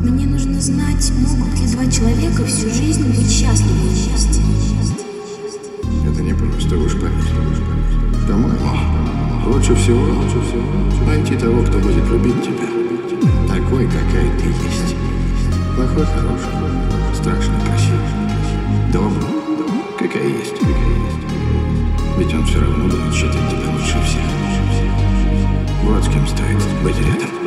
Мне нужно знать, могут ли два человека всю жизнь быть счастливы вместе. Это не просто, уж поверь. По-моему, лучше всего найти того, кто будет любить тебя. Такой, какая ты есть. Плохой, хороший, страшно красивый, добрый, какая есть. Ведь он все равно будет считать тебя лучше всех. Вот с кем стоит быть рядом.